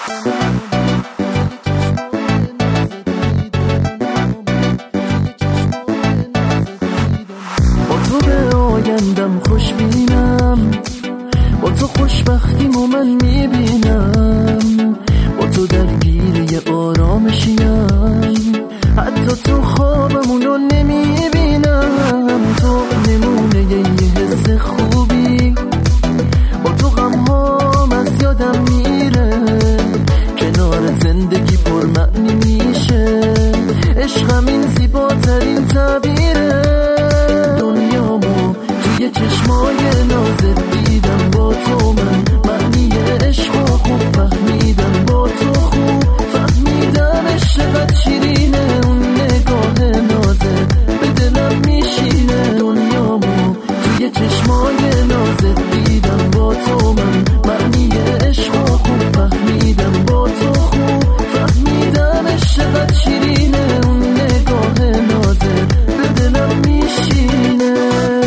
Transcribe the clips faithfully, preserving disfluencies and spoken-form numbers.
با تو به آیندم خوش بینم، با تو خوشبختیمو من میبینم، با تو درگیر یه آرامشیم، حتی تو خوابمونو نمیبینم. تو نمونه یه حس خوبی، با تو غمهام از یادم میره، کنار زندگی پرمعنی میشه، عشقم این زیباترین تعبیره. دنیامو توی چشمای نازت دیدم، با تو من معنی عشقو خوب فهمیدم، با تو خوب فهمیدم عشقت شیرینه، اون نگاه نازت به دلم میشینه. دنیامو توی چشمای نازت دیدم، با تو من معنی عشقو خوب فهمیدم، با تو خوب فهمیدم عشقت شیرینه، اون نگاه نازت به دلم میشینه.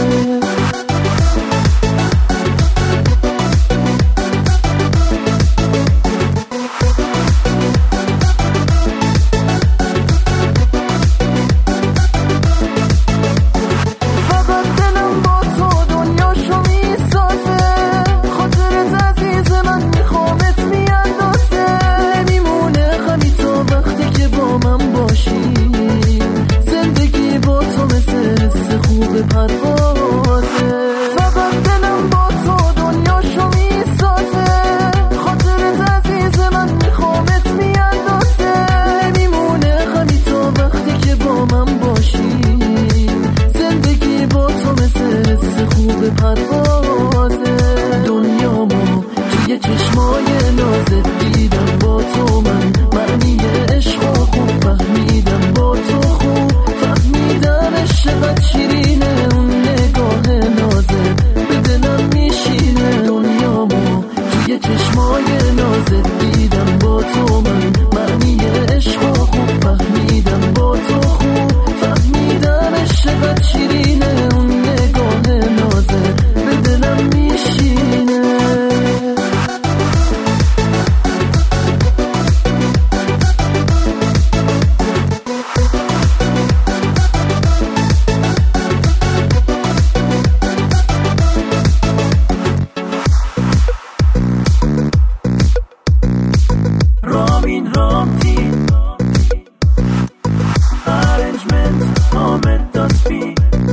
دنیامو توی چشمای نازت دیدم، با تو من معنی عشقو خوب فهمیدم، با تو خوب فهمیدم عشقت شیرینه، اون نگاه نازت به دلم میشینه. دنیامو توی چشمای نازت دیدم، با تو من معنی عشقو خوب فهمیدم، با تو خوب فهمیدم عشقت شیرینه، اون نگاه نازت به دلم میشینه. رامین رامتی Arrangement Ahmet Daspi.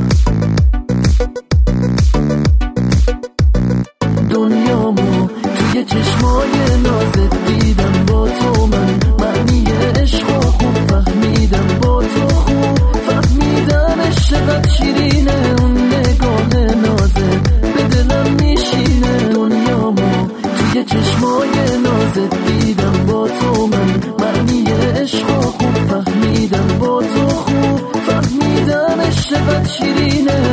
دنیامو توی چشمای نازت دیدم، با تو من معنی عشقو خوب فهمیدم، با تو خوب فهمیدم عشقت شیرینه، اون نگاه نازت به دلم میشینه. دنیامو توی چشمای نازت دیدم، با تو من معنی عشقو خوب فهمیدم، با تو خوب فهمیدم عشقت شیرینه،